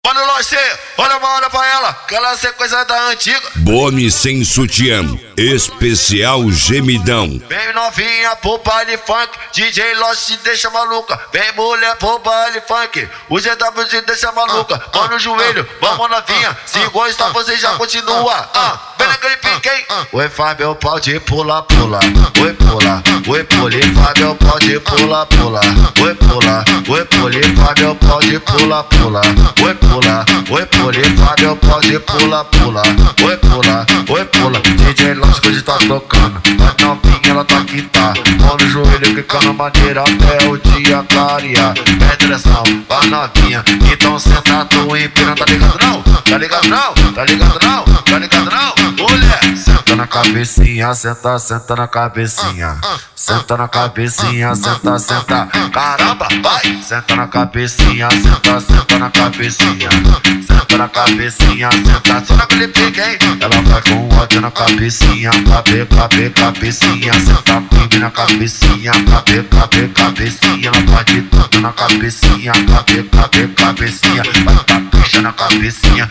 Mano, Loche, olha uma hora pra ela, que ela é coisa da antiga. Bome sem sutiã, especial gemidão. Vem novinha pro baile funk, DJ Loche deixa maluca. Vem mulher pro baile funk, o GW te deixa maluca. Mão no joelho, vamos novinha, se gostar você já continua. Vem naquele pique, hein? Oi Fábio, pode pular, pula. Oi pula, oi pule, Fábio, pode pular, pula. Oi pula, oi pule, Fábio, pode pular, pula. Oi pula, oi pule, Fábio, pode pular, pula. Oi pula, oi pula, DJ Loche hoje tá tocando. Vai novinha, ela tá que tá. Mão no joelho, quicando maneira até o dia clarear. Presta atenção, vai novinha, então senta tu empina, tá ligado não? Tá ligado não? Tá ligado não? Tá ligado não? Mulher, senta na cabecinha, senta, senta na cabecinha. Senta na cabecinha, senta, senta. Caramba, vai! Senta na cabecinha, senta, senta na cabecinha. Senta na cabecinha, senta, só naquele pique, hein? Ela vai com ódio na cabecinha, cabecinha. Senta firme na cabecinha, cabecinha. Ela faz de tudo na cabecinha, cabecinha. Vai tá picha na cabecinha,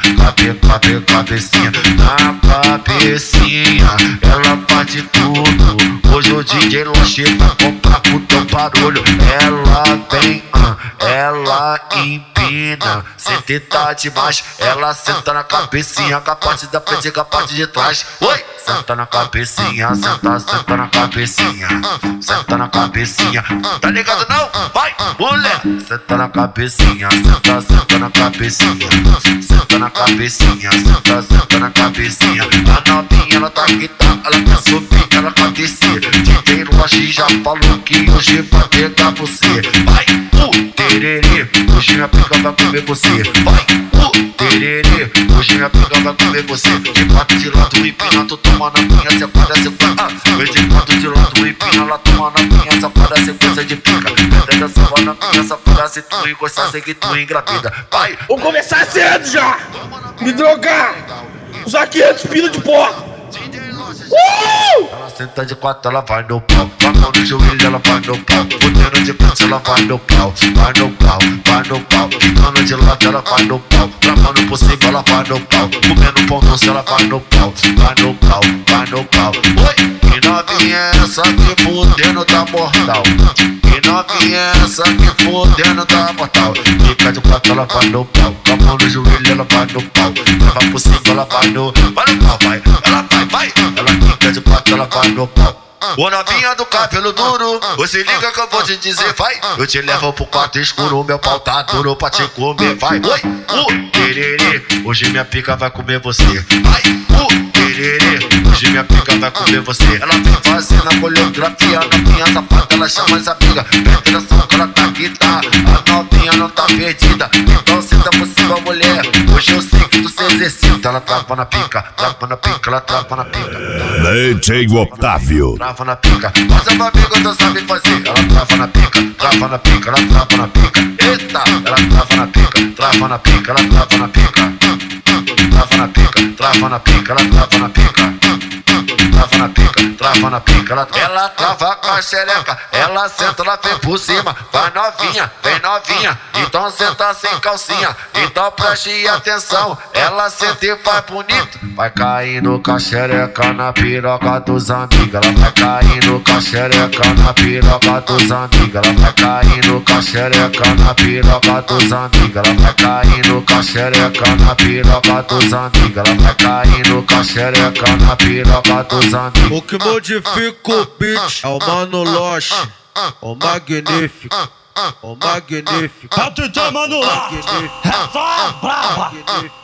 cabecinha. Na cabecinha, ela faz de tudo. Hoje o DJ Loche vai comprar com teu barulho. Ela vem, ela empina. Senta tá demais, ela senta na cabecinha, com a parte da frente e com a parte de trás. Oi! Senta na cabecinha, senta na cabecinha. Senta na cabecinha, tá ligado não? Vai, mulher! Senta na cabecinha, senta na cabecinha. Senta na cabecinha, senta na cabecinha. A novinha ela tá aqui, tá, ela quer subir, ela quer descer. DJ Loche já falou que hoje vai pegar você. Vai, tererê, hoje minha pica vai comer você. Vai, tererê, hoje minha pica vai comer você. De quatro de lado empina, tu toma na minha sequência, sequência. Vem de quatro de lado empina, ela toma na minha safada, sequência de pica. Presta atenção na minha safada, se tu encostar, sei que tu engravida. Vai, vou começar cedo já, me drogar, usar 500 pila de porra. Ela senta de quatro, ela vai no pau. Com a mão no joelho, ela vai no pau. Botando de frente, ela vai no pau. Vai no pau, vai no pau. Ficando de lado, ela vai no pau. Travando por cima, ela vai no pau. Comendo pão doce, ela vai no pau. Vai no pau, vai no pau. Oi! Que novinha é essa que fudendo tá mortal? Que novinha é essa que fudendo tá mortal? Fica de quatro, ela vai no pau. Com a mão no joelho, ela vai no pau. Trava por cima, ela vai no pau, vai. Ela vai. Ela fica de quatro, ela vai no pau. Ô novinha do cabelo duro, você liga que eu vou te dizer, vai. Eu te levo pro quarto escuro, meu pau tá duro pra te comer, vai. Oi, tererê, hoje minha pica vai comer você. Vai, tererê, hoje minha pica vai comer você. Ela vem fazendo a coreografia, novinha safada, ela chama as amigas. Presta atenção que ela tá aqui, tá? A novinha não tá perdida, então senta por cima, mulher. Hoje eu sei que tu se exercita. Ela trava na pica, ela trava na pica. DJ Otávio. Trava na pica, mas a amiga não sabe fazer. Ela trava na pica, ela trava na pica. Eita, ela trava na pica, trava na pica, ela trava na pica. Trava na pica, trava na pica, ela trava na pica. Trava na pica, trava na pica, ela trava com a xereca. Ela senta, ela vem por cima. Vai novinha, vem novinha. Então senta sem calcinha. Então preste atenção. Ela senta e faz bonito. Vai caindo com a xereca na piroca dos amigos. Ela vai caindo com a xereca na piroca dos amigos. Ela vai caindo com a xereca na piroca dos amigos. Ela vai caindo com a xereca na piroca dos amigos. Ela vai caindo com a xereca na piroca dos amigos. O que modifica o beat é o Mano Loche, o magnífico, o magnífico. É o DJ Mano Loche, é só brava.